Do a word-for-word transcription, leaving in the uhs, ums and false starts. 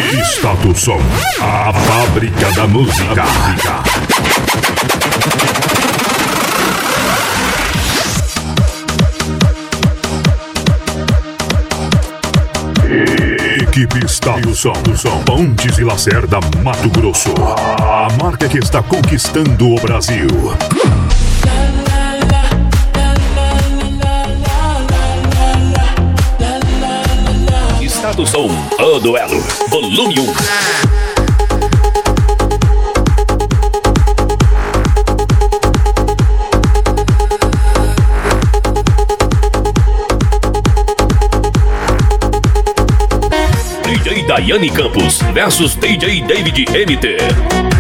Status Som, a fábrica da música. Equipe Status Som, Pontes e Lacerda, Mato Grosso. A marca que está conquistando o Brasil. Status Som, o duelo, volume um. D J Daiane Campos versus D J David M T.